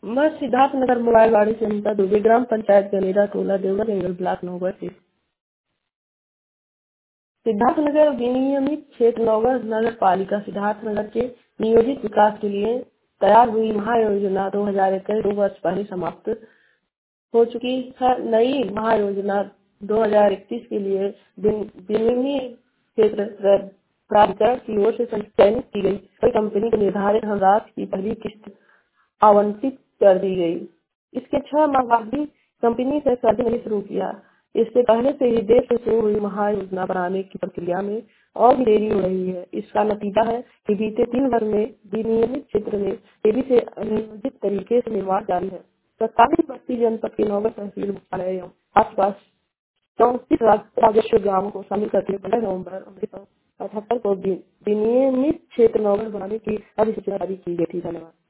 मैं सिद्धार्थनगर मोबाइलवाड़ी से अनिता दुबे, ग्राम पंचायत गनेरा टोला, देवघर जंगल, ब्लॉक नौगढ़ से। सिद्धार्थनगर विनियमित क्षेत्र नौगढ़ नगर पालिका सिद्धार्थनगर के नियोजित विकास के लिए तैयार हुई महायोजना 2021 2 वर्ष पहले समाप्त हो चुकी है। नई महायोजना 2021 के लिए विनियमित क्षेत्र प्राधिकरण की ओर से चयनित की गई कई कंपनी को निर्धारित धनराशि की पहली किस्त आवंटित कर दी गई। इसके 6 माह बाद भी कंपनी से सर्वे नहीं शुरू किया। इससे पहले से ही देश में शुरू हुई महायोजना बनाने की प्रक्रिया में और भी देरी हो रही है। इसका नतीजा है कि बीते 3 वर्ष में विनियमित क्षेत्र में तेजी से अनियोजित तरीके से निर्माण जारी है। तत्कालीन बस्ती जनपद के नौगढ़ तहसील मुख्यालय एवं आसपास 34 राजस्व ग्रामों को शामिल करके 15 नवम्बर 1978 को विनियमित क्षेत्र नौगढ़ बनाने की अधिसूचना जारी की गई थी। धन्यवाद।